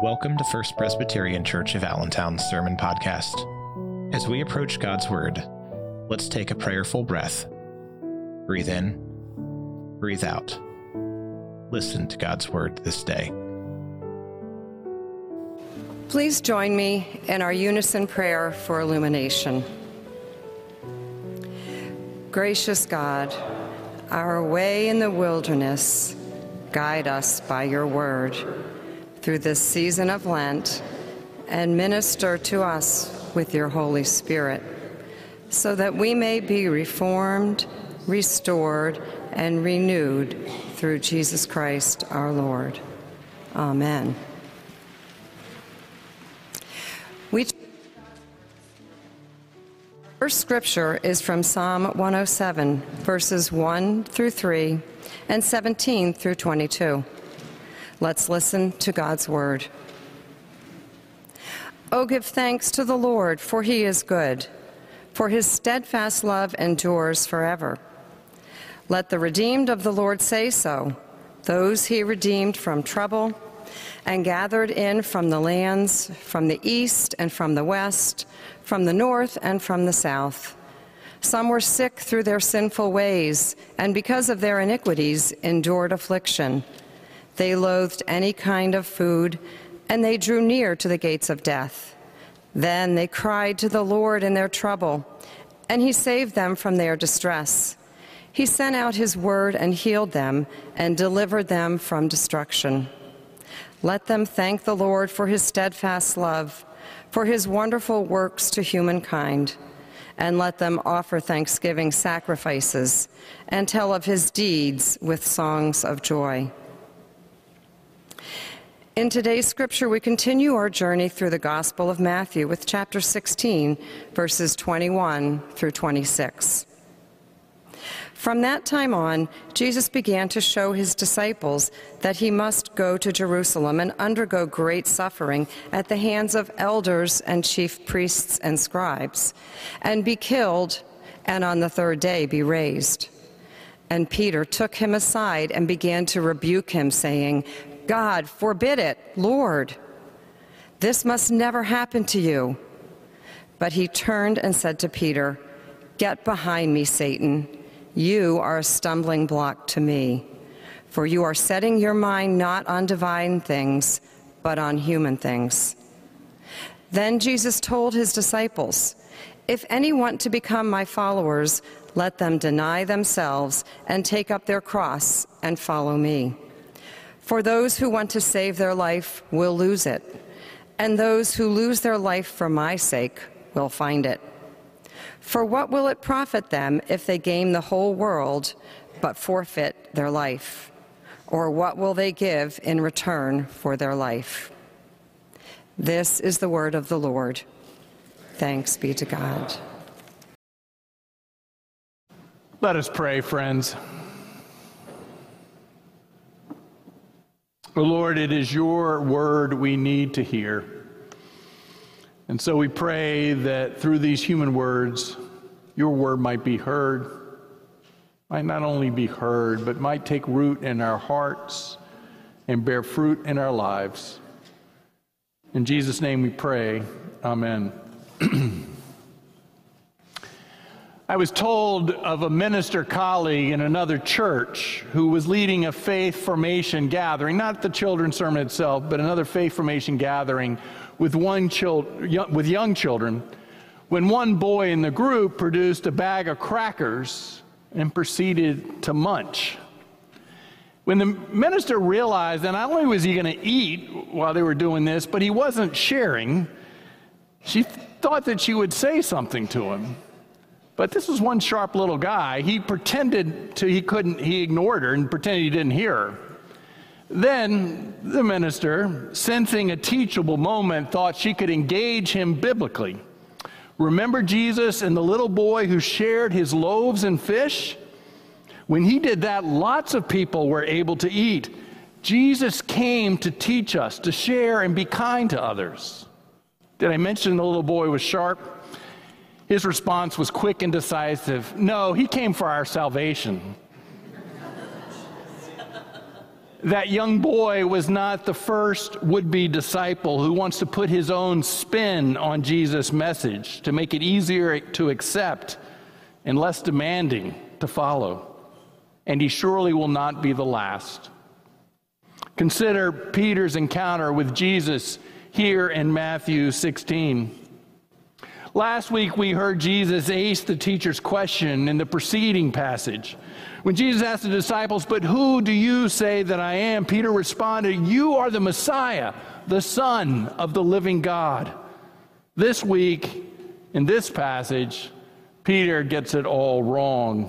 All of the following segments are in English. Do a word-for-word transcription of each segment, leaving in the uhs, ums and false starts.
Welcome to First Presbyterian Church of Allentown's Sermon Podcast. As we approach God's Word, let's take a prayerful breath. Breathe in, breathe out. Listen to God's Word this day. Please join me in our unison prayer for illumination. Gracious God, our way in the wilderness, guide us by your word through this season of Lent, and minister to us with your Holy Spirit, so that we may be reformed, restored, and renewed through Jesus Christ our Lord. Amen. We First scripture is from Psalm one oh seven, verses one through three, and seventeen through twenty-two. Let's listen to God's word. Oh, give thanks to the Lord, for he is good, for his steadfast love endures forever. Let the redeemed of the Lord say so, those he redeemed from trouble and gathered in from the lands, from the east and from the west, from the north and from the south. Some were sick through their sinful ways, and because of their iniquities endured affliction. They loathed any kind of food, and they drew near to the gates of death. Then they cried to the Lord in their trouble, and he saved them from their distress. He sent out his word and healed them, and delivered them from destruction. Let them thank the Lord for his steadfast love, for his wonderful works to humankind, and let them offer thanksgiving sacrifices and tell of his deeds with songs of joy. In today's scripture, we continue our journey through the Gospel of Matthew with chapter sixteen, verses twenty-one through twenty-six. From that time on, Jesus began to show his disciples that he must go to Jerusalem and undergo great suffering at the hands of elders and chief priests and scribes, and be killed, and on the third day be raised. And Peter took him aside and began to rebuke him, saying, God, forbid it, Lord. This must never happen to you. But he turned and said to Peter, Get behind me, Satan. You are a stumbling block to me, for you are setting your mind not on divine things, but on human things. Then Jesus told his disciples, If any want to become my followers, let them deny themselves and take up their cross and follow me. For those who want to save their life will lose it, and those who lose their life for my sake will find it. For what will it profit them if they gain the whole world but forfeit their life? Or what will they give in return for their life? This is the word of the Lord. Thanks be to God. Let us pray, friends. Oh Lord, it is your word we need to hear. And so we pray that through these human words, your word might be heard, might not only be heard, but might take root in our hearts and bear fruit in our lives. In Jesus' name we pray, amen. I was told of a minister colleague in another church who was leading a faith formation gathering, not the children's sermon itself, but another faith formation gathering with one child, with young children, when one boy in the group produced a bag of crackers and proceeded to munch. When the minister realized that not only was he going to eat while they were doing this, but he wasn't sharing, she thought that she would say something to him. But this was one sharp little guy. He pretended to, he couldn't, he ignored her and pretended he didn't hear her. Then the minister, sensing a teachable moment, thought she could engage him biblically. Remember Jesus and the little boy who shared his loaves and fish? When he did that, lots of people were able to eat. Jesus came to teach us to share and be kind to others. Did I mention the little boy was sharp? His response was quick and decisive. No, he came for our salvation. that young boy was not the first would-be disciple who wants to put his own spin on Jesus' message to make it easier to accept and less demanding to follow. And he surely will not be the last. Consider Peter's encounter with Jesus here in Matthew sixteen. Last week we heard Jesus ace the teacher's question in the preceding passage. When Jesus asked the disciples, "But who do you say that I am?" Peter responded, "You are the Messiah, the Son of the living God." This week, in this passage, Peter gets it all wrong.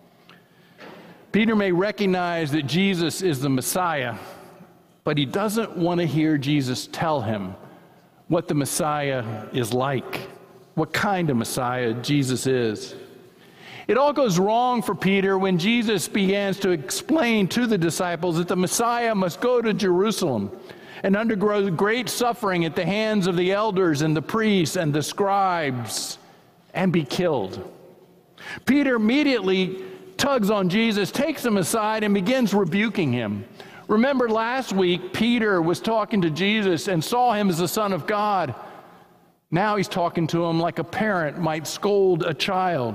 Peter may recognize that Jesus is the Messiah, but he doesn't want to hear Jesus tell him what the Messiah is like, what kind of Messiah Jesus is. It all goes wrong for Peter when Jesus begins to explain to the disciples that the Messiah must go to Jerusalem and undergo great suffering at the hands of the elders and the priests and the scribes and be killed. Peter immediately tugs on Jesus, takes him aside, and begins rebuking him. Remember last week, Peter was talking to Jesus and saw him as the Son of God. Now he's talking to him like a parent might scold a child.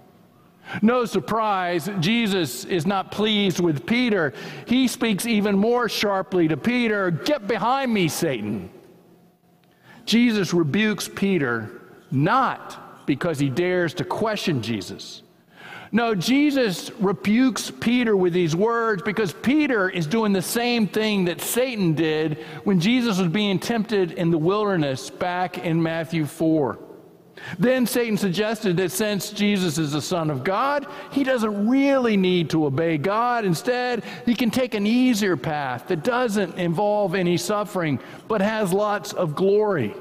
No surprise, Jesus is not pleased with Peter. He speaks even more sharply to Peter, "Get behind me, Satan." Jesus rebukes Peter not because he dares to question Jesus. No, Jesus rebukes Peter with these words because Peter is doing the same thing that Satan did when Jesus was being tempted in the wilderness back in Matthew four. Then Satan suggested that since Jesus is the Son of God, he doesn't really need to obey God. Instead, he can take an easier path that doesn't involve any suffering, but has lots of glory.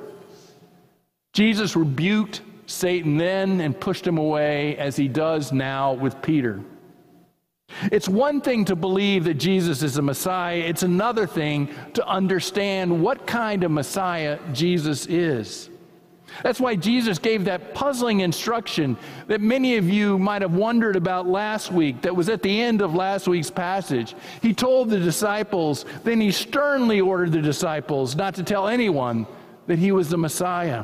Jesus rebuked Satan then and pushed him away, as he does now with Peter. It's one thing to believe that Jesus is a Messiah. It's another thing to understand what kind of Messiah Jesus is. That's why Jesus gave that puzzling instruction that many of you might have wondered about last week, that was at the end of last week's passage. He told the disciples, then he sternly ordered the disciples not to tell anyone that he was the Messiah.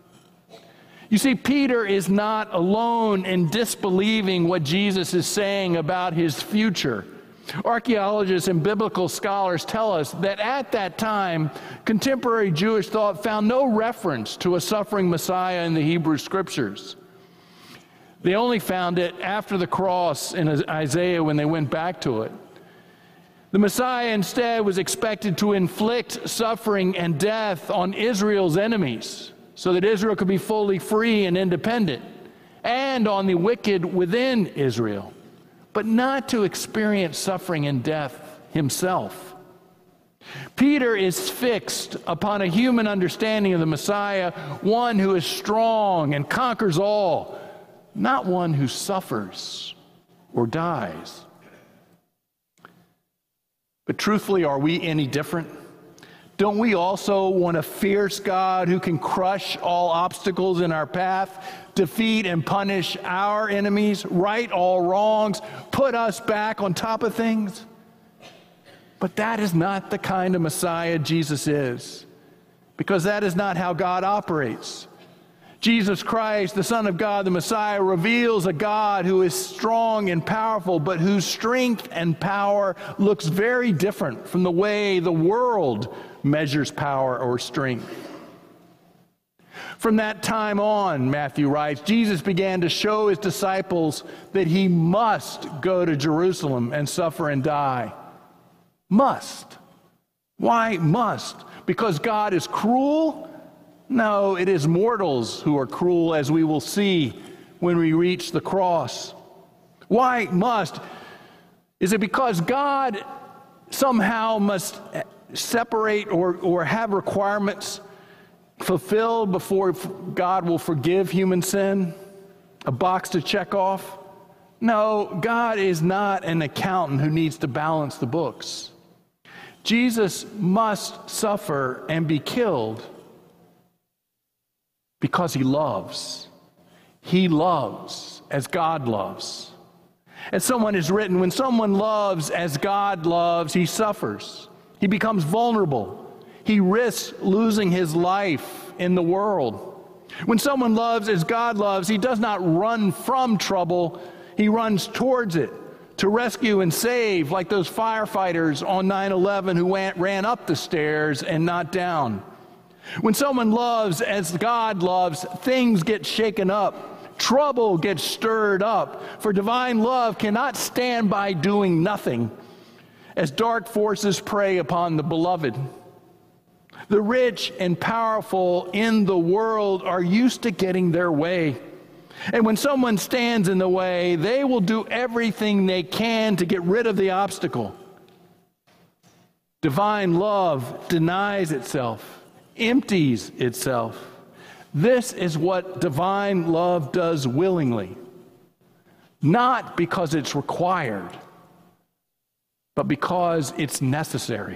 You see, Peter is not alone in disbelieving what Jesus is saying about his future. Archaeologists and biblical scholars tell us that at that time, contemporary Jewish thought found no reference to a suffering Messiah in the Hebrew Scriptures. They only found it after the cross in Isaiah when they went back to it. The Messiah instead was expected to inflict suffering and death on Israel's enemies so that Israel could be fully free and independent, and on the wicked within Israel, but not to experience suffering and death himself. Peter is fixed upon a human understanding of the Messiah, one who is strong and conquers all, not one who suffers or dies. But truthfully, are we any different? Don't we also want a fierce God who can crush all obstacles in our path, defeat and punish our enemies, right all wrongs, put us back on top of things? But that is not the kind of Messiah Jesus is, because that is not how God operates. Jesus Christ, the Son of God, the Messiah, reveals a God who is strong and powerful, but whose strength and power looks very different from the way the world measures power or strength. From that time on, Matthew writes, Jesus began to show his disciples that he must go to Jerusalem and suffer and die. Must. Why must? Because God is cruel? No, it is mortals who are cruel, as we will see when we reach the cross. Why must? Is it because God somehow must separate or, or have requirements fulfilled before God will forgive human sin? A box to check off? No, God is not an accountant who needs to balance the books. Jesus must suffer and be killed because he loves. He loves as God loves. As someone has written, when someone loves as God loves, he suffers. He becomes vulnerable. He risks losing his life in the world. When someone loves as God loves, he does not run from trouble. He runs towards it to rescue and save, like those firefighters on nine eleven who went, ran up the stairs and not down. When someone loves as God loves, things get shaken up. Trouble gets stirred up. For divine love cannot stand by doing nothing as dark forces prey upon the beloved. The rich and powerful in the world are used to getting their way. And when someone stands in the way, they will do everything they can to get rid of the obstacle. Divine love denies itself, empties itself. This is what divine love does willingly, not because it's required, but because it's necessary.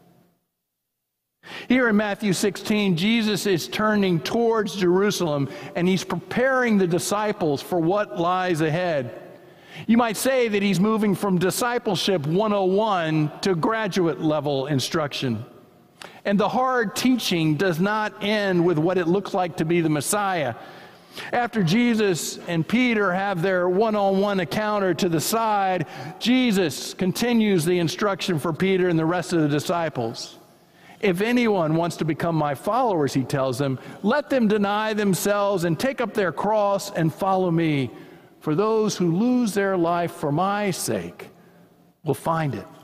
Here in Matthew sixteen, Jesus is turning towards Jerusalem, and he's preparing the disciples for what lies ahead. You might say that he's moving from discipleship one oh one to graduate level instruction. And the hard teaching does not end with what it looks like to be the Messiah. After Jesus and Peter have their one-on-one encounter to the side, Jesus continues the instruction for Peter and the rest of the disciples. If anyone wants to become my followers, he tells them, let them deny themselves and take up their cross and follow me. For those who lose their life for my sake will find it.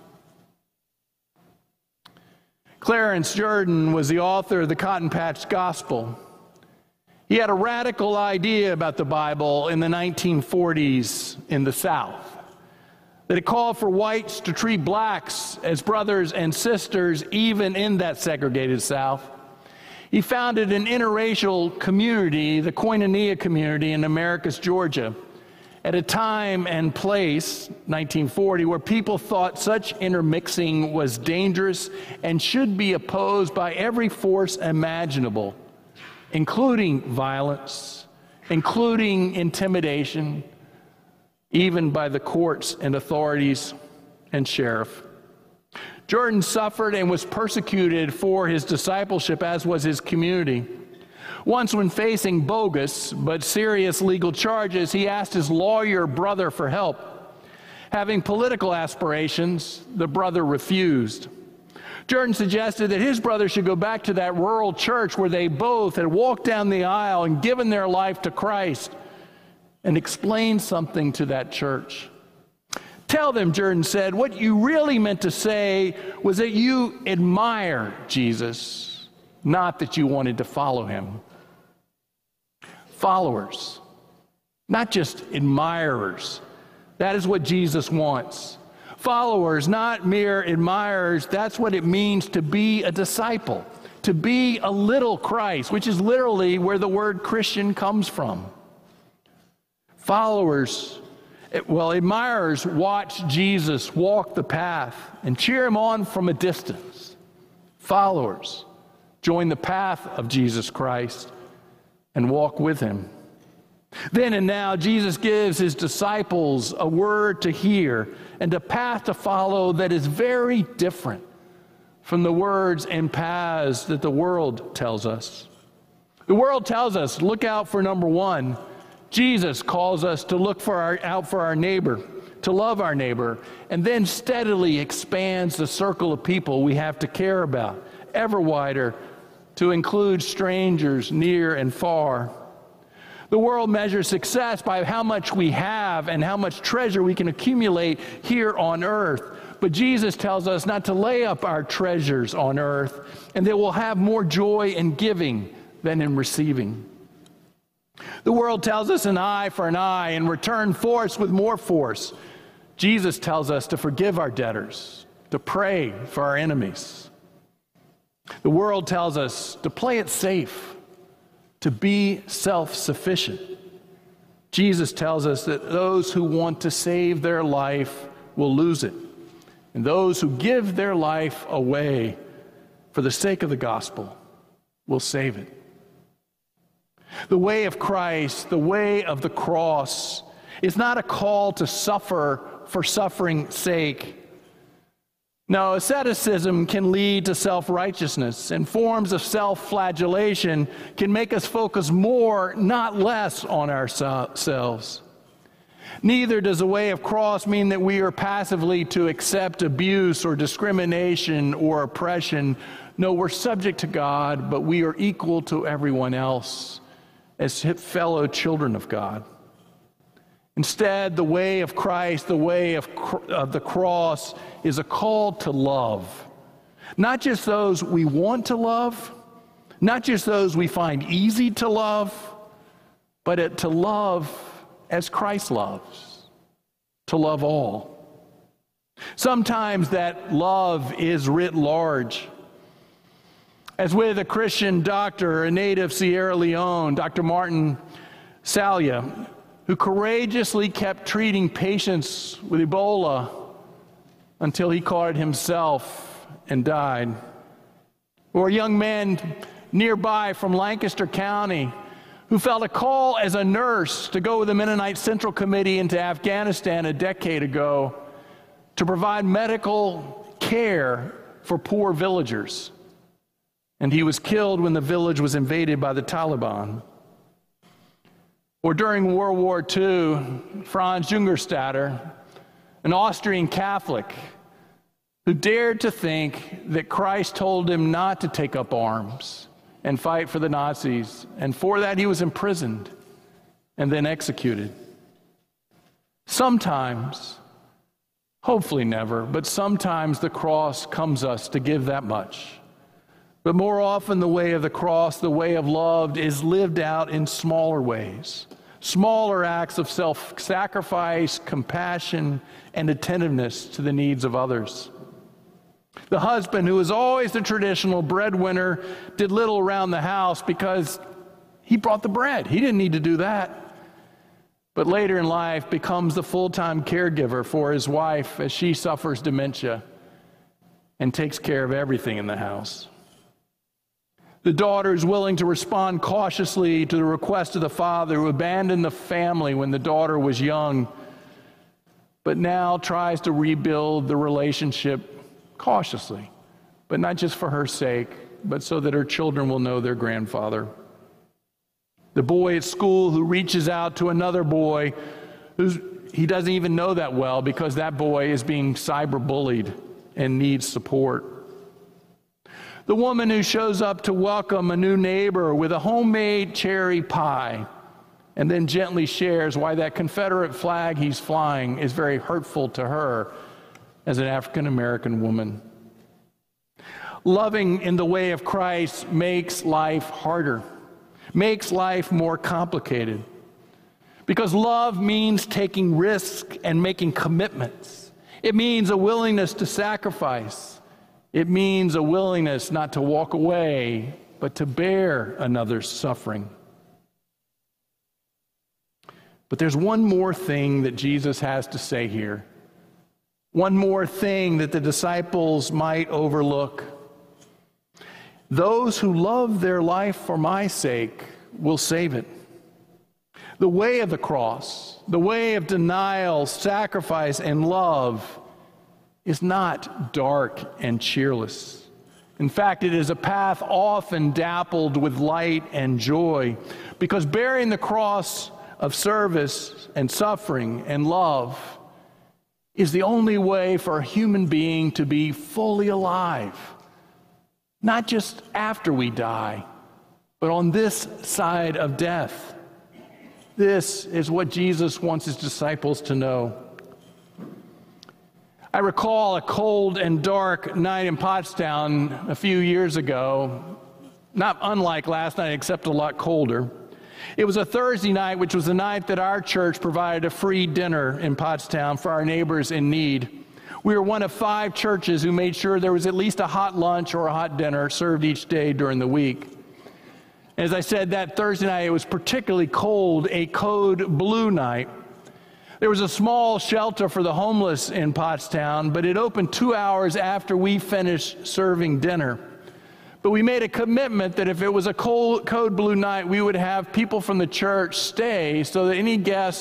Clarence Jordan was the author of the Cotton Patch Gospel. He had a radical idea about the Bible in the nineteen forties in the South, that it called for whites to treat blacks as brothers and sisters even in that segregated South. He founded an interracial community, the Koinonia community in Americus, Georgia, at a time and place, nineteen forty, where people thought such intermixing was dangerous and should be opposed by every force imaginable, including violence, including intimidation, even by the courts and authorities and sheriff. Jordan suffered and was persecuted for his discipleship, as was his community. Once, when facing bogus but serious legal charges, he asked his lawyer brother for help. Having political aspirations, the brother refused. Jordan suggested that his brother should go back to that rural church where they both had walked down the aisle and given their life to Christ, and explain something to that church. Tell them, Jordan said, what you really meant to say was that you admire Jesus, not that you wanted to follow him. Followers, not just admirers. That is what Jesus wants. Followers, not mere admirers. That's what it means to be a disciple, to be a little Christ, which is literally where the word Christian comes from. Followers, well, admirers watch Jesus walk the path and cheer him on from a distance. Followers join the path of Jesus Christ and walk with him. Then and now, Jesus gives his disciples a word to hear and a path to follow that is very different from the words and paths that the world tells us. The world tells us, look out for number one. Jesus calls us to look for our, out for our neighbor, to love our neighbor, and then steadily expands the circle of people we have to care about, ever wider, to include strangers near and far. The world measures success by how much we have and how much treasure we can accumulate here on earth. But Jesus tells us not to lay up our treasures on earth, and that we'll have more joy in giving than in receiving. The world tells us an eye for an eye and return force with more force. Jesus tells us to forgive our debtors, to pray for our enemies. The world tells us to play it safe, to be self-sufficient. Jesus tells us that those who want to save their life will lose it, and those who give their life away for the sake of the gospel will save it. The way of Christ, the way of the cross, It's not a call to suffer for suffering's sake. No, asceticism can lead to self-righteousness, and forms of self-flagellation can make us focus more, not less, on ourselves. Neither does a way of cross mean that we are passively to accept abuse or discrimination or oppression. No, we're subject to God, but we are equal to everyone else as fellow children of God. Instead, the way of Christ, the way of, of the cross, is a call to love. Not just those we want to love, not just those we find easy to love, but it, to love as Christ loves, to love all. Sometimes that love is writ large. As with a Christian doctor, a native Sierra Leone, Doctor Martin Salia, who courageously kept treating patients with Ebola until he caught it himself and died. Or a young man nearby from Lancaster County who felt a call as a nurse to go with the Mennonite Central Committee into Afghanistan a decade ago to provide medical care for poor villagers. And he was killed when the village was invaded by the Taliban. Or during World War Two, Franz Jungerstatter, an Austrian Catholic, who dared to think that Christ told him not to take up arms and fight for the Nazis, and for that he was imprisoned and then executed. Sometimes, hopefully never, but sometimes the cross comes us to give that much. But more often the way of the cross, the way of love, is lived out in smaller ways. Smaller acts of self-sacrifice, compassion, and attentiveness to the needs of others. The husband, who was always the traditional breadwinner, did little around the house because he brought the bread. He didn't need to do that. But later in life becomes the full-time caregiver for his wife as she suffers dementia and takes care of everything in the house. The daughter is willing to respond cautiously to the request of the father who abandoned the family when the daughter was young, but now tries to rebuild the relationship cautiously, but not just for her sake, but so that her children will know their grandfather. The boy at school who reaches out to another boy who's he doesn't even know that well because that boy is being cyberbullied and needs support. The woman who shows up to welcome a new neighbor with a homemade cherry pie and then gently shares why that Confederate flag he's flying is very hurtful to her as an African American woman. Loving in the way of Christ makes life harder, makes life more complicated. Because love means taking risks and making commitments. It means a willingness to sacrifice. It means a willingness not to walk away, but to bear another's suffering. But there's one more thing that Jesus has to say here. One more thing that the disciples might overlook. Those who love their life for my sake will save it. The way of the cross, the way of denial, sacrifice, and love is not dark and cheerless. In fact, it is a path often dappled with light and joy, because bearing the cross of service and suffering and love is the only way for a human being to be fully alive, not just after we die, but on this side of death. This is what Jesus wants his disciples to know. I recall a cold and dark night in Pottstown a few years ago, not unlike last night, except a lot colder. It was a Thursday night, which was the night that our church provided a free dinner in Pottstown for our neighbors in need. We were one of five churches who made sure there was at least a hot lunch or a hot dinner served each day during the week. As I said, that Thursday night, it was particularly cold, a code blue night. There was a small shelter for the homeless in Pottstown, but it opened two hours after we finished serving dinner. But we made a commitment that if it was a cold, code blue night, we would have people from the church stay so that any guests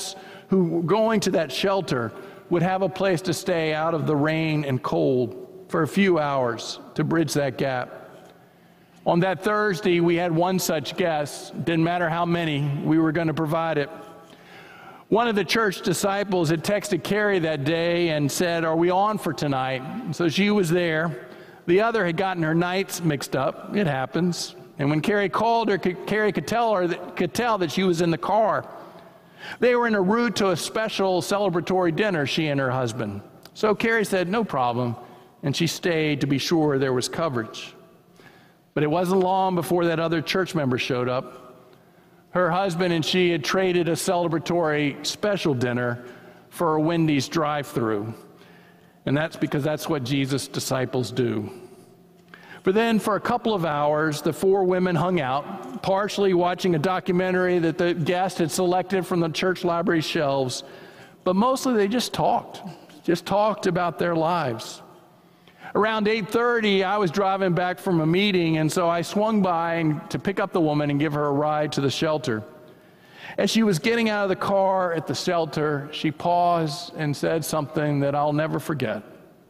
who were going to that shelter would have a place to stay out of the rain and cold for a few hours to bridge that gap. On that Thursday, we had one such guest. Didn't matter how many, we were going to provide it. One of the church disciples had texted Carrie that day and said, "Are we on for tonight?" So she was there. The other had gotten her nights mixed up. It happens. And when Carrie called her, Carrie could tell her that, could tell that she was in the car. They were en route to a special celebratory dinner, she and her husband. So Carrie said, "No problem," and she stayed to be sure there was coverage. But it wasn't long before that other church member showed up. Her husband and she had traded a celebratory special dinner for a Wendy's drive-thru. And that's because that's what Jesus' disciples do. But then for a couple of hours, the four women hung out, partially watching a documentary that the guest had selected from the church library shelves, but mostly they just talked, just talked about their lives. Around eight thirty, I was driving back from a meeting, and so I swung by and, to pick up the woman and give her a ride to the shelter. As she was getting out of the car at the shelter, she paused and said something that I'll never forget.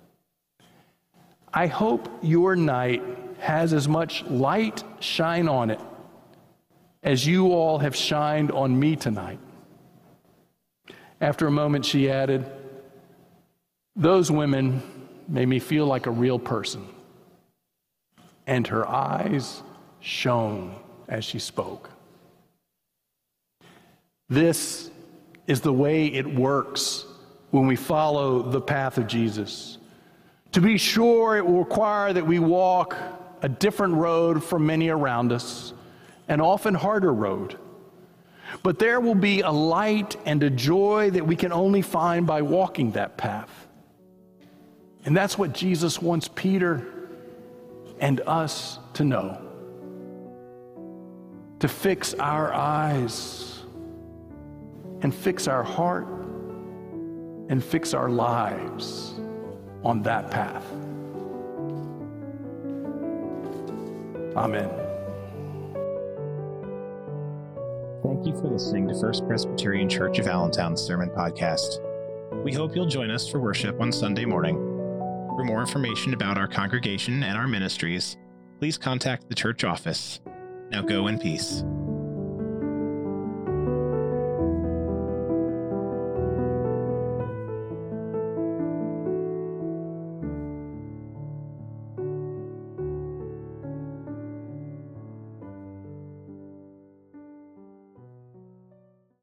"I hope your night has as much light shine on it as you all have shined on me tonight." After a moment, she added, "Those women made me feel like a real person." And her eyes shone as she spoke. This is the way it works when we follow the path of Jesus. To be sure, it will require that we walk a different road from many around us, an often harder road. But there will be a light and a joy that we can only find by walking that path. And that's what Jesus wants Peter and us to know. To fix our eyes and fix our heart and fix our lives on that path. Amen. Thank you for listening to First Presbyterian Church of Allentown's Sermon Podcast. We hope you'll join us for worship on Sunday morning. For more information about our congregation and our ministries, please contact the church office. Now go in peace.